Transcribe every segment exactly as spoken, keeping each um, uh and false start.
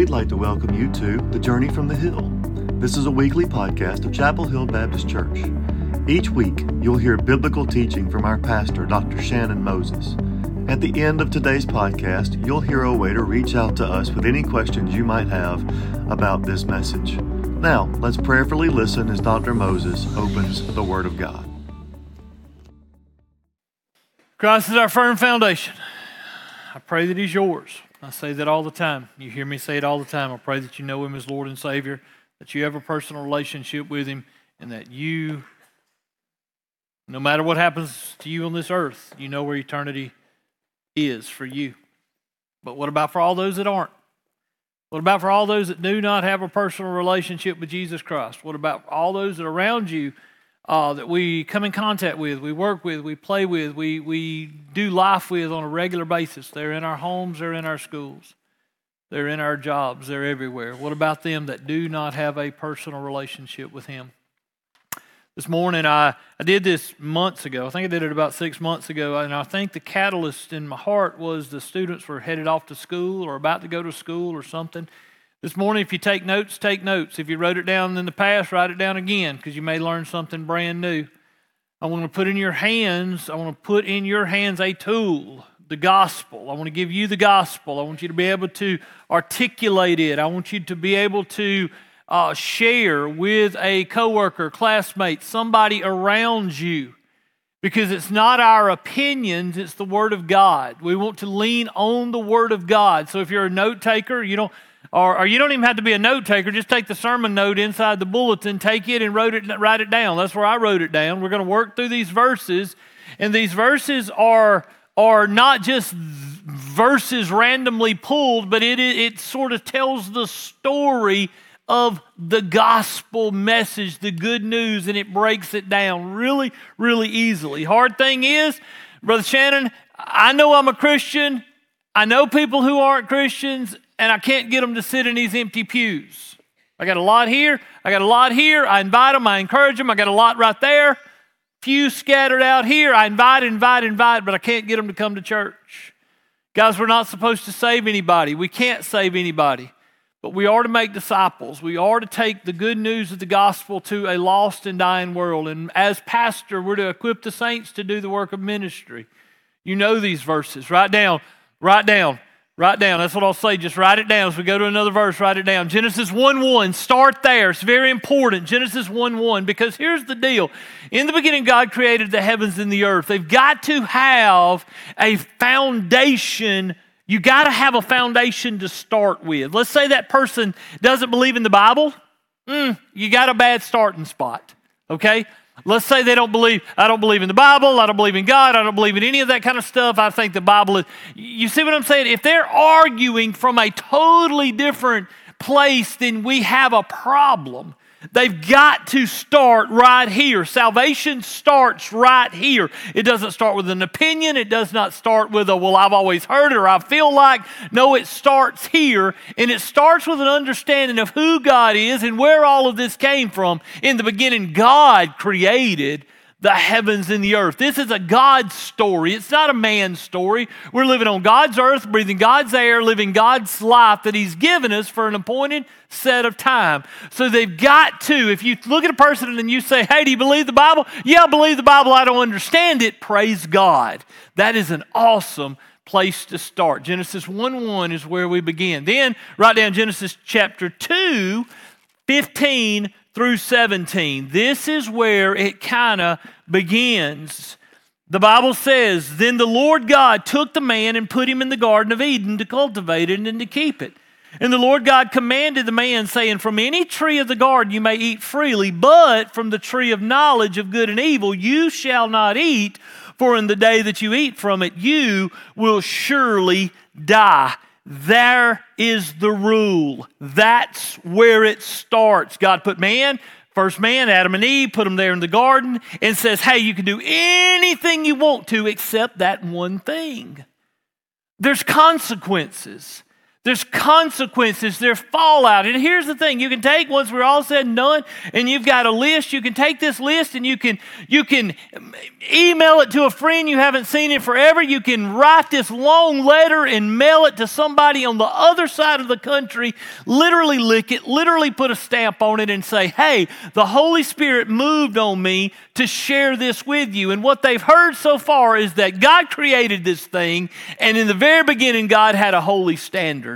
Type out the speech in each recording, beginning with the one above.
we'd like to welcome you to The Journey from the Hill. This is a weekly podcast of Chapel Hill Baptist Church. Each week, you'll hear biblical teaching from our pastor, Doctor Shannon Moses. At the end of today's podcast, you'll hear a way to reach out to us with any questions you might have about this message. Now, let's prayerfully listen as Doctor Moses opens the Word of God. Christ is our firm foundation. I pray that He's yours. I say that all the time. You hear me say it all the time. I pray that you know Him as Lord and Savior, that you have a personal relationship with Him, and that you, no matter what happens to you on this earth, you know where eternity is for you. But what about for all those that aren't? What about for all those that do not have a personal relationship with Jesus Christ? What about all those that are around you uh, that we come in contact with, we work with, we play with, we, we do life with on a regular basis? They're in our homes, they're in our schools, they're in our jobs, they're everywhere. What about them that do not have a personal relationship with Him? This morning, I, I did this months ago. I think I did it about six months ago, and I think the catalyst in my heart was the students were headed off to school or about to go to school or something. This morning, if you take notes, take notes. If you wrote it down in the past, write it down again, because you may learn something brand new. I want to put in your hands, I want to put in your hands a tool, the gospel. I want to give you the gospel. I want you to be able to articulate it. I want you to be able to Uh, share with a coworker, classmate, somebody around you, because it's not our opinions, it's the Word of God. We want to lean on the Word of God. So if you're a note taker, you don't, or, or you don't even have to be a note taker. Just take the sermon note inside the bulletin, take it and wrote it, write it down. That's where I wrote it down. We're going to work through these verses, and these verses are are not just verses randomly pulled, but it it sort of tells the story of the gospel message, the good news, and it breaks it down really, really easily. Hard thing is, Brother Shannon, I know I'm a Christian. I know people who aren't Christians, and I can't get them to sit in these empty pews. I got a lot here. I got a lot here. I invite them. I encourage them. I got a lot right there. Few scattered out here. I invite, invite, invite, but I can't get them to come to church. Guys, we're not supposed to save anybody. We can't save anybody. But we are to make disciples. We are to take the good news of the gospel to a lost and dying world. And as pastor, we're to equip the saints to do the work of ministry. You know these verses. Write down, write down, write down. That's what I'll say. Just write it down. As we go to another verse, write it down. Genesis one one, start there. It's very important. Genesis one one, because here's the deal. In the beginning, God created the heavens and the earth. They've got to have a foundation. You got to have a foundation to start with. Let's say that person doesn't believe in the Bible. Mm, you got a bad starting spot, okay? Let's say they don't believe, I don't believe in the Bible, I don't believe in God, I don't believe in any of that kind of stuff. I think the Bible is, you see what I'm saying? If they're arguing from a totally different place, then we have a problem. They've got to start right here. Salvation starts right here. It doesn't start with an opinion. It does not start with a, well, I've always heard it or I feel like. No, it starts here. And it starts with an understanding of who God is and where all of this came from. In the beginning, God created the heavens and the earth. This is a God story. It's not a man's story. We're living on God's earth, breathing God's air, living God's life that He's given us for an appointed set of time. So they've got to, if you look at a person and you say, hey, do you believe the Bible? Yeah, I believe the Bible. I don't understand it. Praise God. That is an awesome place to start. Genesis one one is where we begin. Then write down Genesis chapter two, fifteen through seventeen. This is where it kind of begins. The Bible says, then the Lord God took the man and put him in the Garden of Eden to cultivate it and to keep it. And the Lord God commanded the man, saying, from any tree of the garden you may eat freely, but from the tree of knowledge of good and evil you shall not eat, for in the day that you eat from it you will surely die. There is the rule. That's where it starts. God put man, first man, Adam and Eve, put them there in the garden and says, hey, you can do anything you want to except that one thing. There's consequences. There's consequences, there's fallout. And here's the thing, you can take, once we're all said and done, and you've got a list, you can take this list and you can, you can email it to a friend you haven't seen in forever. You can write this long letter and mail it to somebody on the other side of the country, literally lick it, literally put a stamp on it and say, hey, the Holy Spirit moved on me to share this with you. And what they've heard so far is that God created this thing, and in the very beginning, God had a holy standard.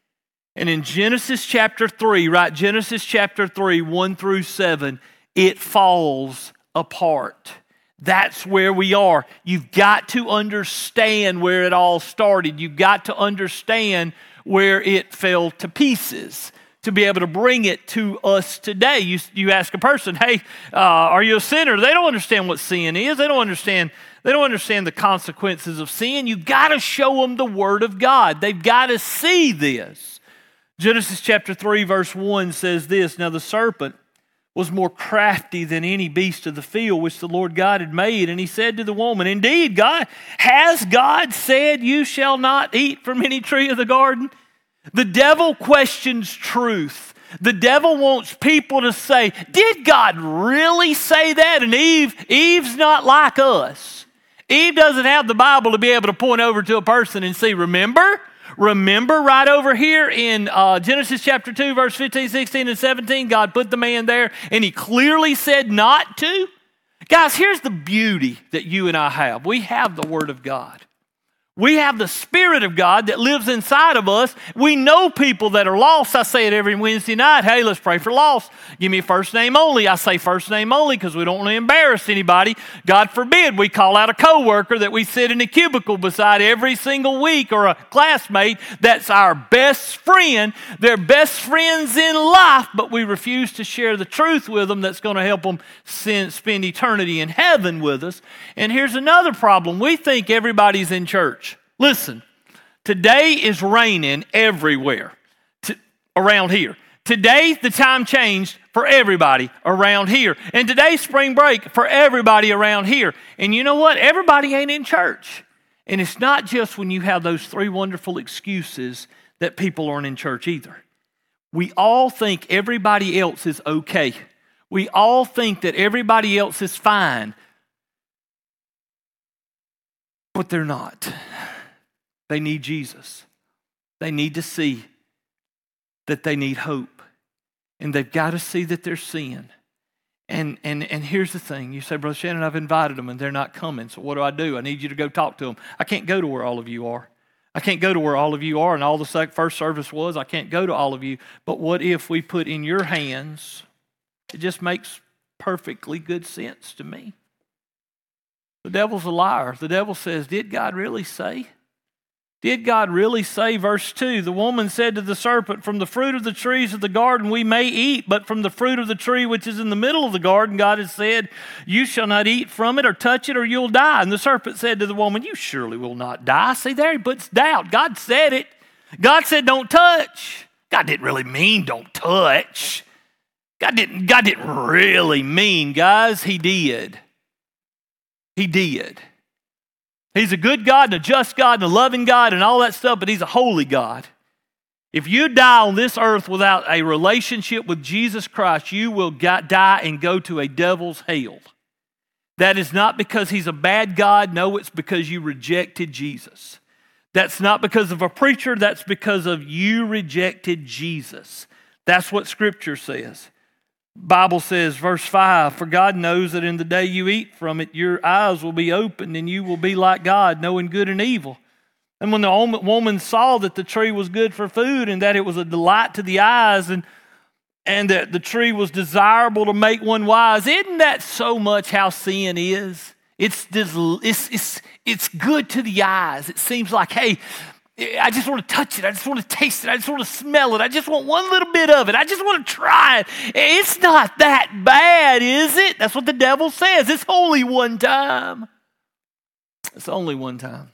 And in Genesis chapter three, right, Genesis chapter three, one through seven, it falls apart. That's where we are. You've got to understand where it all started. You've got to understand where it fell to pieces to be able to bring it to us today. You, you ask a person, hey, uh, are you a sinner? They don't understand what sin is. They don't understand They don't understand the consequences of sin. You've got to show them the Word of God. They've got to see this. Genesis chapter three, verse one says this, now the serpent was more crafty than any beast of the field which the Lord God had made. And he said to the woman, indeed, God, has God said you shall not eat from any tree of the garden? The devil questions truth. The devil wants people to say, did God really say that? And Eve, Eve's not like us. Eve doesn't have the Bible to be able to point over to a person and see, remember? Remember right over here in uh, Genesis chapter two, verse fifteen, sixteen, and seventeen, God put the man there and he clearly said not to. Guys, here's the beauty that you and I have. We have the Word of God. We have the Spirit of God that lives inside of us. We know people that are lost. I say it every Wednesday night. Hey, let's pray for lost. Give me first name only. I say first name only because we don't want to embarrass anybody. God forbid we call out a coworker that we sit in a cubicle beside every single week, or a classmate that's our best friend. They're best friends in life, but we refuse to share the truth with them that's going to help them spend eternity in heaven with us. And here's another problem. We think everybody's in church. Listen, today is raining everywhere to, around here. Today, the time changed for everybody around here. And today's spring break for everybody around here. And you know what? Everybody ain't in church. And it's not just when you have those three wonderful excuses that people aren't in church either. We all think everybody else is okay. We all think that everybody else is fine. But they're not. They need Jesus. They need to see that they need hope. And they've got to see that they're sin. And, and, and here's the thing. You say, Brother Shannon, I've invited them and they're not coming. So what do I do? I need you to go talk to them. I can't go to where all of you are. I can't go to where all of you are and all the first service was. I can't go to all of you. But what if we put in your hands? It just makes perfectly good sense to me. The devil's a liar. The devil says, did God really say? Did God really say? Verse two, the woman said to the serpent, from the fruit of the trees of the garden we may eat, but from the fruit of the tree which is in the middle of the garden, God has said, you shall not eat from it or touch it or you'll die. And the serpent said to the woman, you surely will not die. See, there he puts doubt. God said it. God said don't touch. God didn't really mean don't touch. God didn't, God didn't really mean, guys, he did. He did. He's a good God and a just God and a loving God and all that stuff, but he's a holy God. If you die on this earth without a relationship with Jesus Christ, you will die and go to a devil's hell. That is not because he's a bad God. No, it's because you rejected Jesus. That's not because of a preacher. That's because of you rejected Jesus. That's what Scripture says. Bible says, verse five, for God knows that in the day you eat from it, your eyes will be opened and you will be like God, knowing good and evil. And when the woman saw that the tree was good for food and that it was a delight to the eyes and, and that the tree was desirable to make one wise, isn't that so much how sin is? It's, it's, it's, it's good to the eyes. It seems like, hey, I just want to touch it. I just want to taste it. I just want to smell it. I just want one little bit of it. I just want to try it. It's not that bad, is it? That's what the devil says. It's only one time. It's only one time.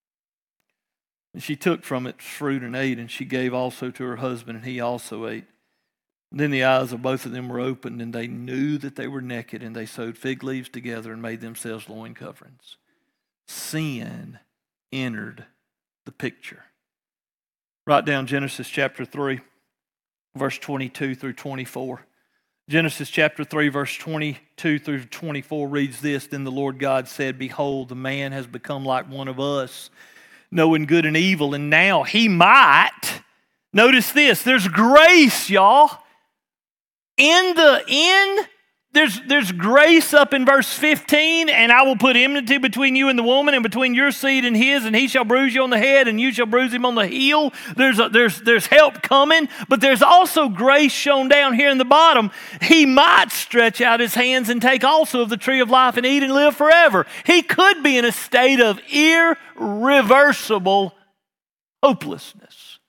And she took from it fruit and ate, and she gave also to her husband, and he also ate. And then the eyes of both of them were opened, and they knew that they were naked, and they sewed fig leaves together and made themselves loin coverings. Sin entered the picture. Write down Genesis chapter three, verse twenty-two through twenty-four. Genesis chapter three, verse twenty-two through twenty-four reads this: Then the Lord God said, Behold, the man has become like one of us, knowing good and evil, and now he might, notice this, there's grace, y'all. In the in There's, there's grace up in verse fifteen, and I will put enmity between you and the woman, and between your seed and his, and he shall bruise you on the head, and you shall bruise him on the heel. There's, a, there's, there's help coming, but there's also grace shown down here in the bottom. He might stretch out his hands and take also of the tree of life and eat and live forever. He could be in a state of irreversible hopelessness.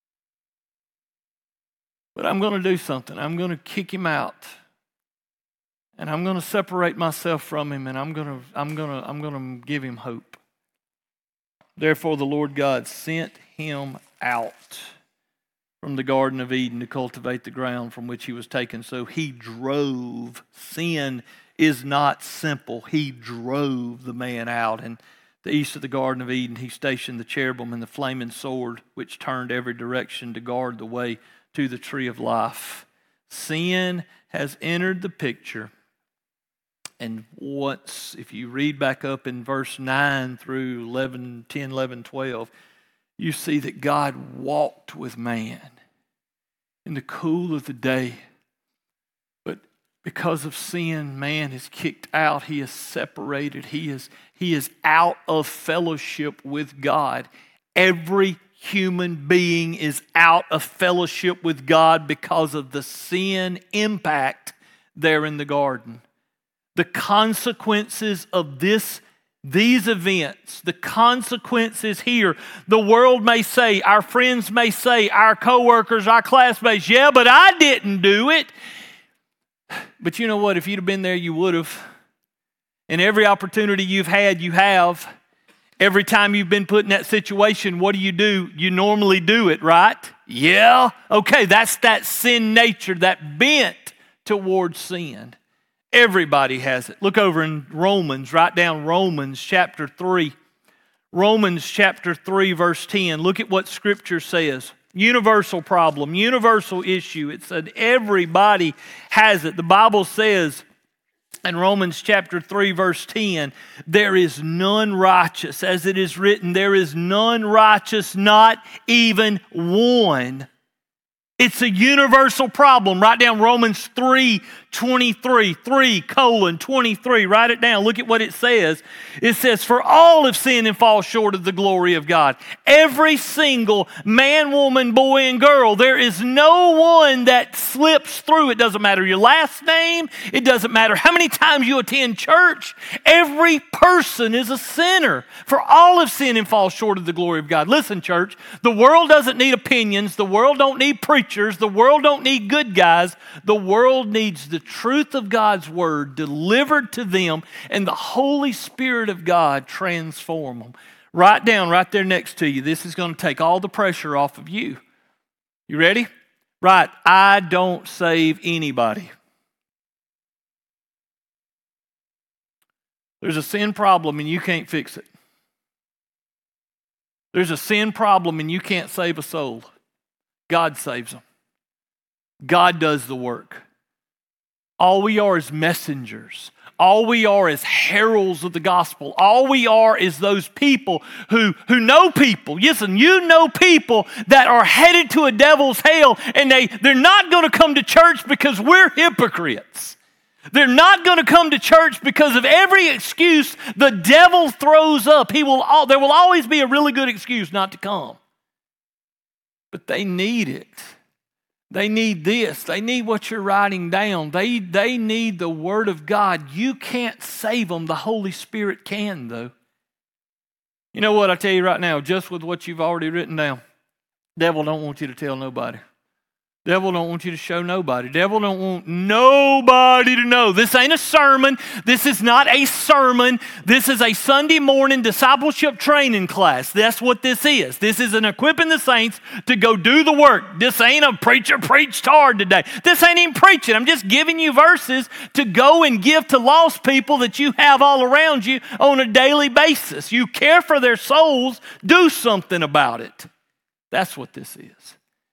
But I'm going to do something. I'm going to kick him out. And I'm going to separate myself from him, and I'm going to, I'm going to, I'm going to give him hope. Therefore, the Lord God sent him out from the Garden of Eden to cultivate the ground from which he was taken. So he drove. Sin is not simple. He drove the man out. And the east of the Garden of Eden, he stationed the cherubim and the flaming sword, which turned every direction to guard the way to the tree of life. Sin has entered the picture. And once, if you read back up in verse nine through eleven, ten, eleven, twelve, you see that God walked with man in the cool of the day. But because of sin, man is kicked out. He is separated. He is, he is out of fellowship with God. Every human being is out of fellowship with God because of the sin impact there in the garden. The consequences of this, these events, the consequences here, the world may say, our friends may say, our coworkers, our classmates, yeah, but I didn't do it. But you know what? If you'd have been there, you would have. And every opportunity you've had, you have. Every time you've been put in that situation, what do you do? You normally do it, right? Yeah. Okay, that's that sin nature, that bent towards sin. Everybody has it. Look over in Romans, write down Romans chapter three. Romans chapter three, verse ten. Look at what Scripture says. Universal problem, universal issue. It said everybody has it. The Bible says in Romans chapter three, verse ten, there is none righteous. As it is written, there is none righteous, not even one. It's a universal problem. Write down Romans three twenty-three, three colon twenty-three. Write it down. Look at what it says. It says, for all have sinned and fall short of the glory of God. Every single man, woman, boy, and girl. There is no one that slips through. It doesn't matter your last name. It doesn't matter how many times you attend church. Every person is a sinner. For all have sinned and fall short of the glory of God. Listen, church, the world doesn't need opinions. The world don't need preachers. The world don't need good guys. The world needs the truth of God's word delivered to them, and the Holy Spirit of God transform them. Write down right there next to you. This is going to take all the pressure off of you. You ready? Right. I don't save anybody. There's a sin problem and you can't fix it. There's a sin problem and you can't save a soul. God saves them. God does the work. All we are is messengers. All we are is heralds of the gospel. All we are is those people who, who know people. Listen, you know people that are headed to a devil's hell, and they, they're not going to come to church because we're hypocrites. They're not going to come to church because of every excuse the devil throws up. He will. There will always be a really good excuse not to come. But they need it. They need this. They need what you're writing down. They, they need the Word of God. You can't save them. The Holy Spirit can, though. You know what? I tell you right now, just with what you've already written down, devil don't want you to tell nobody. Devil don't want you to show nobody. Devil don't want nobody to know. This ain't a sermon. This is not a sermon. This is a Sunday morning discipleship training class. That's what this is. This is an equipping the saints to go do the work. This ain't a preacher preached hard today. This ain't even preaching. I'm just giving you verses to go and give to lost people that you have all around you on a daily basis. You care for their souls. Do something about it. That's what this is.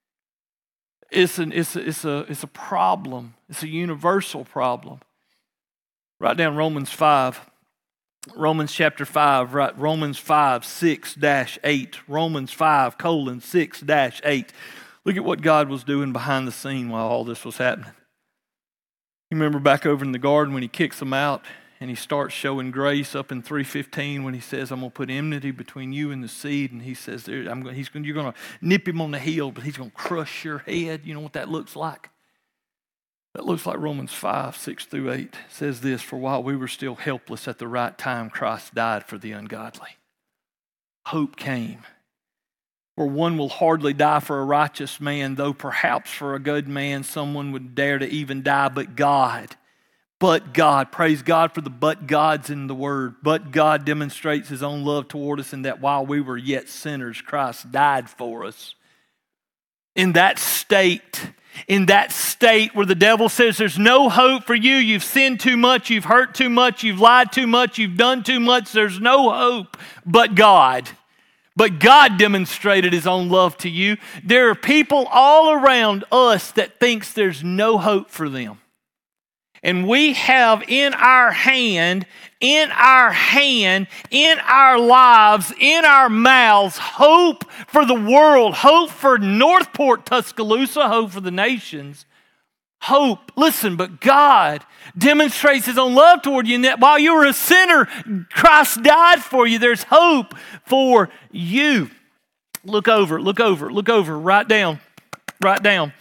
It's, an, it's, a, it's, a, it's a problem. It's a universal problem. Write down Romans five. Romans chapter five, right? Romans five, six dash eight. Romans five, colon, six dash eight. Look at what God was doing behind the scene while all this was happening. You remember back over in the garden when he kicks them out and he starts showing grace up in three fifteen when he says, I'm going to put enmity between you and the seed. And he says, there, I'm going, he's going, you're going to nip him on the heel, but he's going to crush your head. You know what that looks like? That looks like Romans five, six through eight. It says this, for while we were still helpless at the right time, Christ died for the ungodly. Hope came. For one will hardly die for a righteous man, though perhaps for a good man someone would dare to even die, but God. But God, praise God for the but God's in the word. But God demonstrates his own love toward us in that while we were yet sinners, Christ died for us. In that state, in that state where the devil says there's no hope for you, you've sinned too much, you've hurt too much, you've lied too much, you've done too much, there's no hope but God. But God demonstrated his own love to you. There are people all around us that thinks there's no hope for them. And we have in our hand, in our hand, in our lives, in our mouths, hope for the world, hope for Northport, Tuscaloosa, hope for the nations. Hope. Listen, but God demonstrates his own love toward you in that while you were a sinner, Christ died for you. There's hope for you. Look over, look over, look over, write down, write down.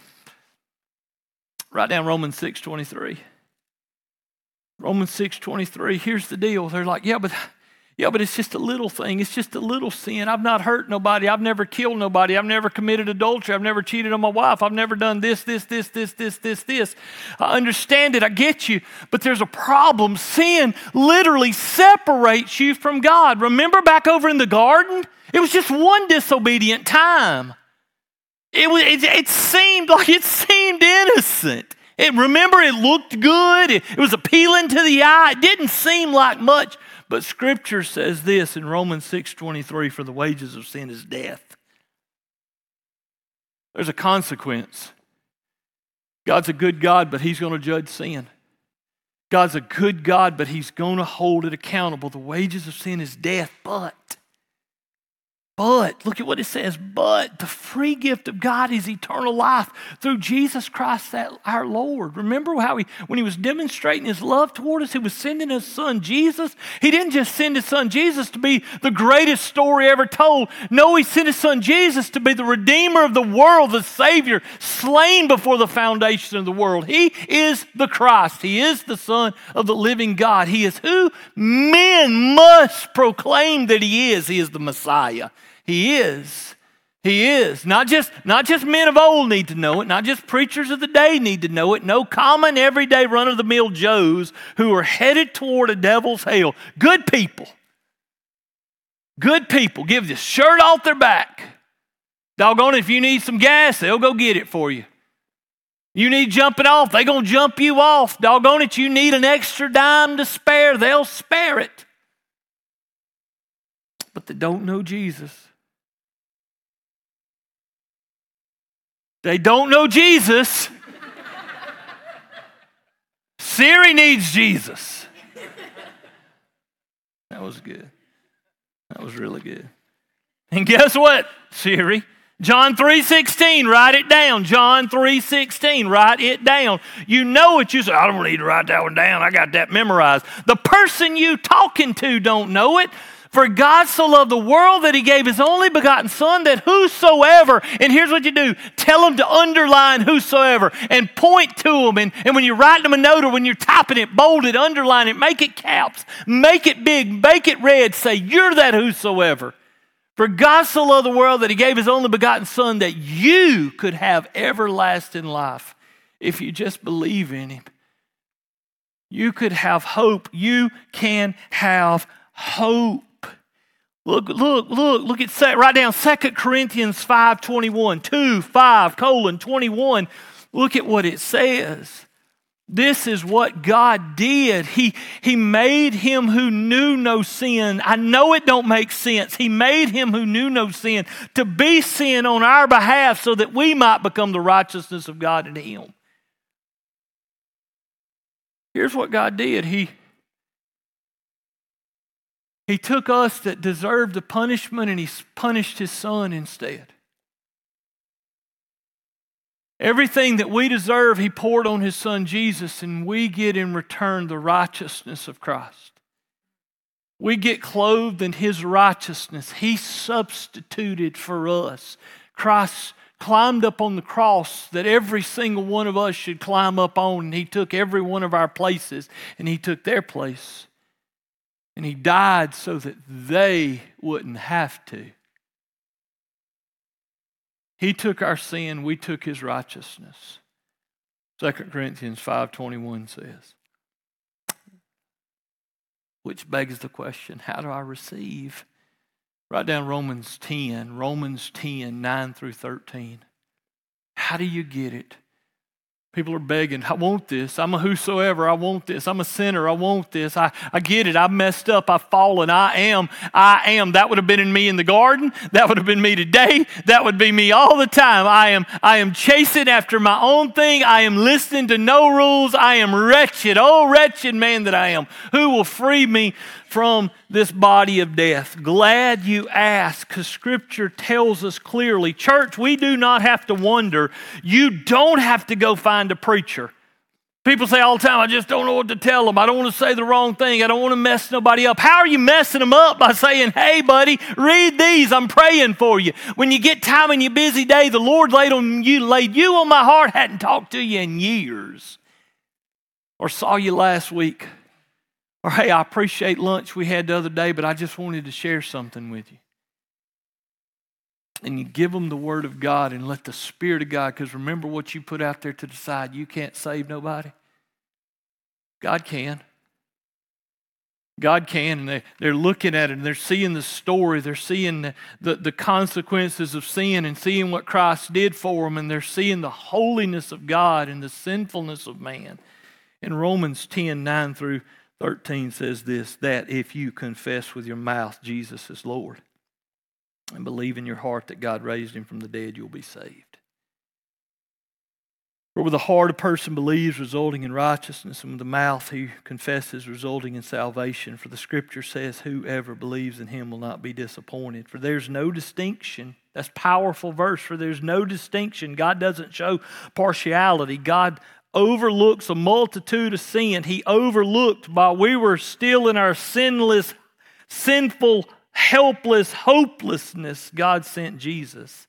Write down Romans six twenty-three. Romans six twenty-three, here's the deal. They're like, yeah, but yeah, but it's just a little thing. It's just a little sin. I've not hurt nobody. I've never killed nobody. I've never committed adultery. I've never cheated on my wife. I've never done this, this, this, this, this, this, this. I understand it. I get you. But there's a problem. Sin literally separates you from God. Remember back over in the garden? It was just one disobedient time. It, was, it, it seemed like it seemed innocent. It, remember, it looked good. It, it was appealing to the eye. It didn't seem like much. But Scripture says this in Romans six twenty-three, for the wages of sin is death. There's a consequence. God's a good God, but he's going to judge sin. God's a good God, but he's going to hold it accountable. The wages of sin is death, but, but, look at what it says, but the free gift of God is eternal life through Jesus Christ that our Lord. Remember how he, when he was demonstrating his love toward us, he was sending his son Jesus. He didn't just send his son Jesus to be the greatest story ever told. No, he sent his son Jesus to be the Redeemer of the world, the Savior, slain before the foundation of the world. He is the Christ. He is the Son of the living God. He is who men must proclaim that he is. He is the Messiah. He is. He is. Not just, not just men of old need to know it. Not just preachers of the day need to know it. No common, everyday, run-of-the-mill Joes who are headed toward a devil's hell. Good people. Good people. Give the shirt off their back. Doggone it, if you need some gas, they'll go get it for you. You need jumping off, they're going to jump you off. Doggone it, you need an extra dime to spare, they'll spare it. But they don't know Jesus. They don't know Jesus. Siri needs Jesus. That was good. That was really good. And guess what, Siri? John three sixteen, write it down. John three sixteen, write it down. You know it. You say, I don't need to write that one down. I got that memorized. The person you talking to don't know it. For God so loved the world that he gave his only begotten son, that whosoever, and here's what you do, tell them to underline whosoever and point to them. And, and when you're writing them a note or when you're typing it, bold it, underline it, make it caps, make it big, make it red, say, you're that whosoever. For God so loved the world that he gave his only begotten son that you could have everlasting life if you just believe in him. You could have hope. You can have hope. Look, look, look, look at, write down Second Corinthians five twenty-one, two, five, colon, twenty-one. Look at what it says. This is what God did. He, he made him who knew no sin. I know it don't make sense. He made him who knew no sin to be sin on our behalf so that we might become the righteousness of God in him. Here's what God did. He, he took us that deserved the punishment and he punished his son instead. Everything that we deserve, he poured on his son Jesus, and we get in return the righteousness of Christ. We get clothed in his righteousness. He substituted for us. Christ climbed up on the cross that every single one of us should climb up on, and he took every one of our places, and he took their place. And he died so that they wouldn't have to. He took our sin, we took his righteousness. Second Corinthians five twenty-one says, which begs the question, how do I receive? Write down Romans ten, Romans ten, nine through thirteen. How do you get it? People are begging, I want this. I'm a whosoever. I want this. I'm a sinner. I want this. I, I get it. I've messed up. I've fallen. I am. I am. That would have been in me in the garden. That would have been me today. That would be me all the time. I am, I am chasing after my own thing. I am listening to no rules. I am wretched. Oh, wretched man that I am. Who will free me from this body of death? Glad you asked, because Scripture tells us clearly. Church, we do not have to wonder. You don't have to go find a preacher. People say all the time, I just don't know what to tell them. I don't want to say the wrong thing. I don't want to mess nobody up. How are you messing them up? By saying, hey, buddy, read these. I'm praying for you. When you get time in your busy day, the Lord laid on you, laid you on my heart, hadn't talked to you in years, or saw you last week. Or, hey, I appreciate lunch we had the other day, but I just wanted to share something with you. And you give them the Word of God and let the Spirit of God, because remember what you put out there to decide. You can't save nobody. God can. God can, and they, they're looking at it, and they're seeing the story. They're seeing the, the, the consequences of sin and seeing what Christ did for them, and they're seeing the holiness of God and the sinfulness of man. In Romans ten, nine through thirteen says this, that if you confess with your mouth Jesus is Lord and believe in your heart that God raised him from the dead, you'll be saved. For with the heart a person believes, resulting in righteousness, and with the mouth he confesses, resulting in salvation. For the Scripture says, whoever believes in him will not be disappointed. For there's no distinction. That's a powerful verse. For there's no distinction. God doesn't show partiality. God overlooks a multitude of sin. He overlooked while we were still in our sinless, sinful, helpless hopelessness, God sent Jesus.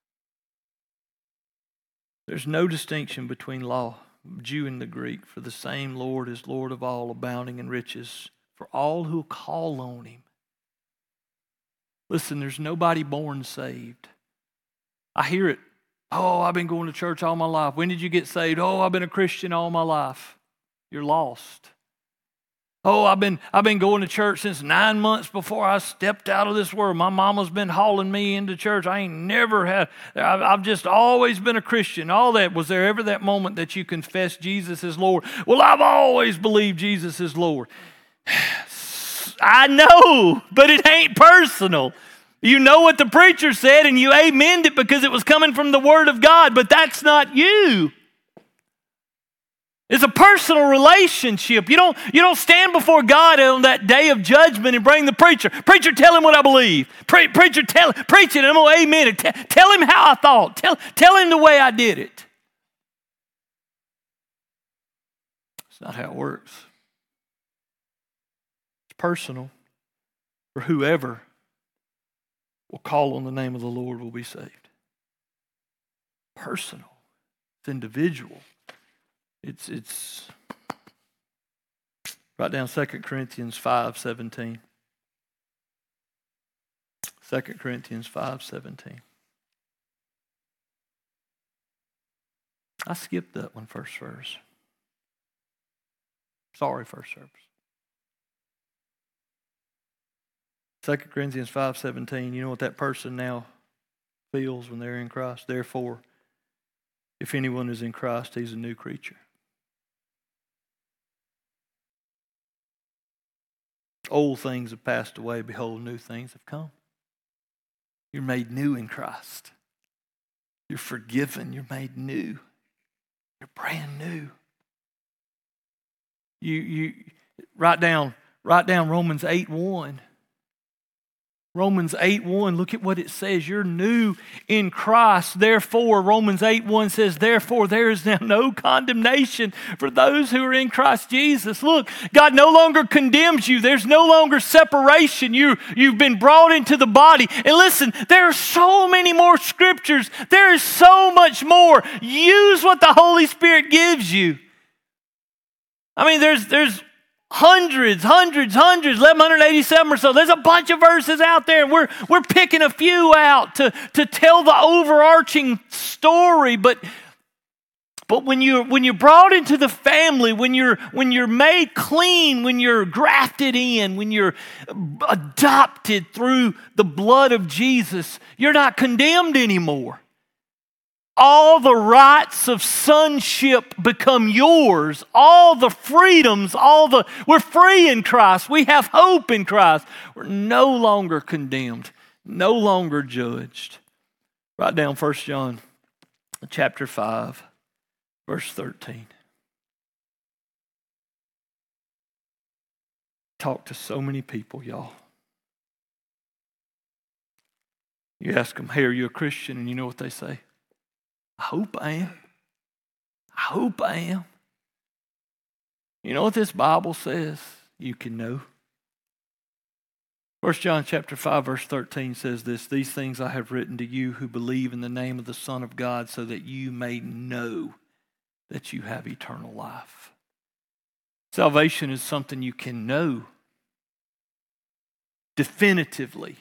There's no distinction between law, Jew and the Greek, for the same Lord is Lord of all, abounding in riches for all who call on him. Listen, there's nobody born saved. I hear it. Oh, I've been going to church all my life. When did you get saved? Oh, I've been a Christian all my life. You're lost. Oh, I've been I've been going to church since nine months before I stepped out of this world. My mama's been hauling me into church. I ain't never had, I've, I've just always been a Christian. All that, was there ever that moment that you confessed Jesus as Lord? Well, I've always believed Jesus is Lord. I know, but it ain't personal. You know what the preacher said and you amened it because it was coming from the Word of God, but that's not you. It's a personal relationship. You don't, you don't stand before God on that day of judgment and bring the preacher. Preacher, tell him what I believe. Pre- preacher, tell preach it and I'm going to amen it. T- tell him how I thought. Tell, tell him the way I did it. It's not how it works. It's personal. For whoever will call on the name of the Lord will be saved. Personal. It's individual. It's, it's, write down Second Corinthians five seventeen. Second Corinthians five seventeen. I skipped that one first verse. Sorry, first service. Second Corinthians five seventeen, you know what that person now feels when they're in Christ? Therefore, if anyone is in Christ, he's a new creature. Old things have passed away. Behold, new things have come. You're made new in Christ. You're forgiven. You're made new. You're brand new. You you write down write down Romans eight one. Romans eight one, look at what it says. You're new in Christ. Therefore, Romans eight one says, therefore there is now no condemnation for those who are in Christ Jesus. Look, God no longer condemns you. There's no longer separation. You, you've been brought into the body. And listen, there are so many more scriptures. There is so much more. Use what the Holy Spirit gives you. I mean, there's there's Hundreds, hundreds, hundreds, eleven eighty-seven or so. There's a bunch of verses out there, and we're, we're picking a few out to, to tell the overarching story. But, but when, you, when you're brought into the family, when you're, when you're made clean, when you're grafted in, when you're adopted through the blood of Jesus, you're not condemned anymore. All the rights of sonship become yours. All the freedoms, all the, we're free in Christ. We have hope in Christ. We're no longer condemned, no longer judged. Write down First John chapter five, verse thirteen. Talk to so many people, y'all. You ask them, hey, are you a Christian? And you know what they say? I hope I am. I hope I am. You know what this Bible says? You can know. First John chapter five, verse thirteen says this, these things I have written to you who believe in the name of the Son of God, so that you may know that you have eternal life. Salvation is something you can know definitively.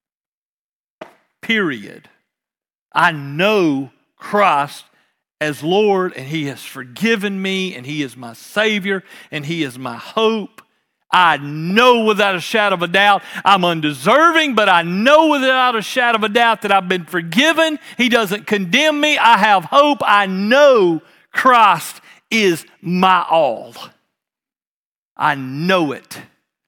Period. I know Christ as Lord, and He has forgiven me, and He is my Savior, and He is my hope. I know without a shadow of a doubt, I'm undeserving, but I know without a shadow of a doubt that I've been forgiven. He doesn't condemn me. I have hope. I know Christ is my all. I know it.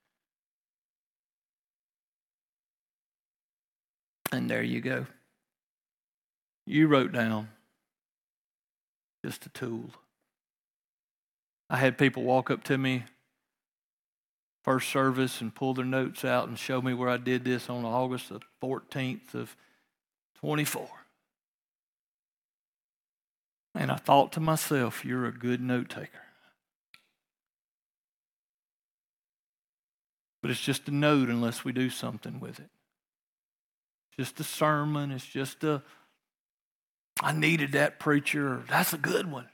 And there you go. You wrote down just a tool. I had people walk up to me first service and pull their notes out and show me where I did this on August the fourteenth of twenty-four. And I thought to myself, you're a good note taker. But it's just a note unless we do something with it. It's just a sermon. It's just a I needed that preacher. That's a good one.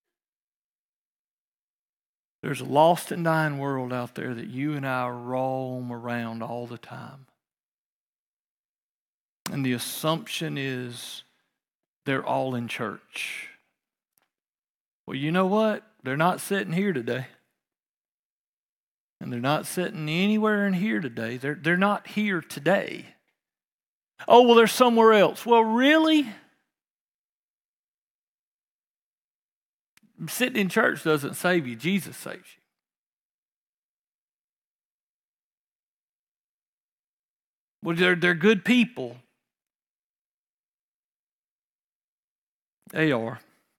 There's a lost and dying world out there that you and I roam around all the time. And the assumption is they're all in church. Well, you know what? They're not sitting here today. And they're not sitting anywhere in here today. They're, they're not here today. Oh, well, they're somewhere else. Well, really? Sitting in church doesn't save you. Jesus saves you. Well, they're, they're good people. They are.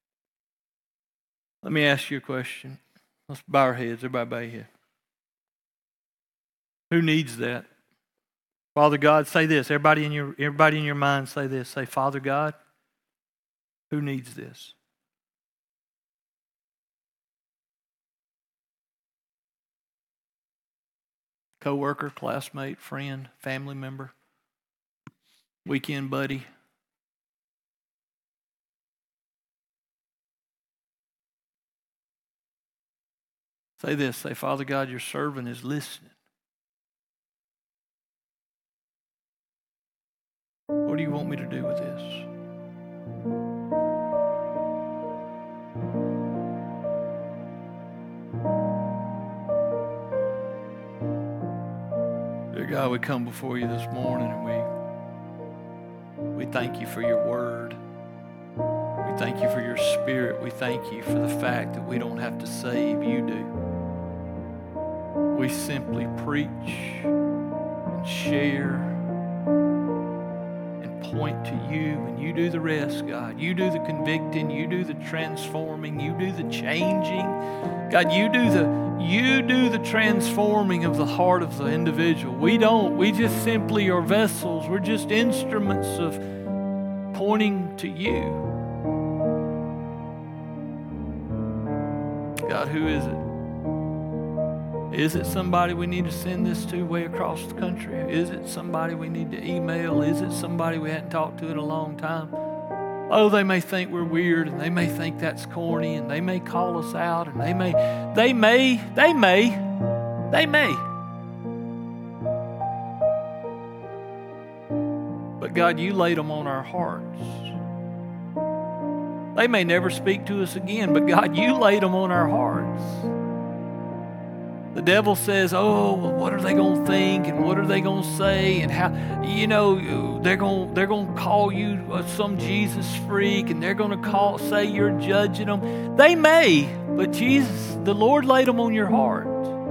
Let me ask you a question. Let's bow our heads. Everybody bow your head. Who needs that? Father God, say this. Everybody in your, everybody in your mind say this. Say, Father God, who needs this? Co-worker, classmate, friend, family member, weekend buddy. Say this. Say, Father God, your servant is listening. What do you want me to do with this? Dear God, we come before you this morning and we, we thank you for your word. We thank you for your spirit. We thank you for the fact that we don't have to save, you do. We simply preach and share and point to you, and you do the rest, God. You do the convicting, you do the transforming, you do the changing. God, you do the you do the transforming of the heart of the individual. We don't. We just simply are vessels. We're just instruments of pointing to you. God, who is it? Is it somebody we need to send this to way across the country? Is it somebody we need to email? Is it somebody we hadn't talked to in a long time? Oh, they may think we're weird, and they may think that's corny, and they may call us out, and they may, they may, they may, they may. But God, you laid them on our hearts. They may never speak to us again, but God, you laid them on our hearts. The devil says, oh, well, what are they going to think, and what are they going to say, and how, you know, they're going they're going to call you some Jesus freak, and they're going to call say you're judging them. They may, but Jesus, the Lord laid them on your heart.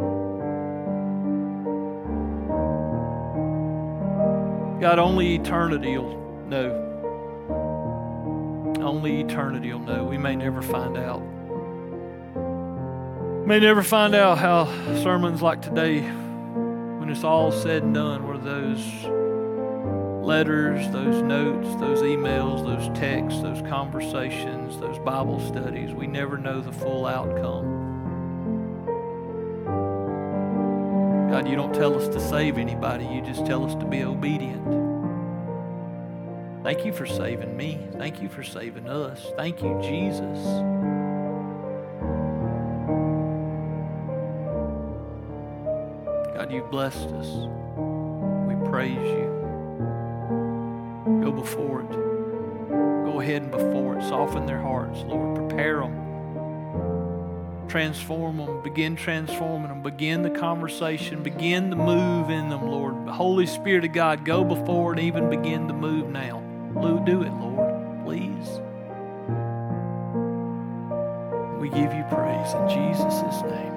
God, only eternity will know. Only eternity will know. We may never find out. May never find out how sermons like today, when it's all said and done, were those letters, those notes, those emails, those texts, those conversations, those Bible studies. We never know the full outcome. God, you don't tell us to save anybody. You just tell us to be obedient. Thank you for saving me. Thank you for saving us. Thank you, Jesus. God, you've blessed us. We praise you. Go before it. Go ahead and before it. Soften their hearts, Lord. Prepare them. Transform them. Begin transforming them. Begin the conversation. Begin the move in them, Lord. The Holy Spirit of God, go before and even begin to move now. Do it, Lord, please. We give you praise in Jesus' name.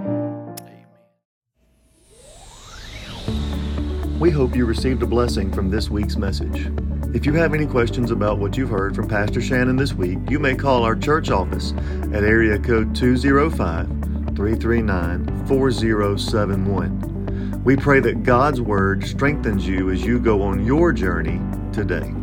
We hope you received a blessing from this week's message. If you have any questions about what you've heard from Pastor Shannon this week, you may call our church office at area code two oh five, three three nine, four oh seven one. We pray that God's Word strengthens you as you go on your journey today.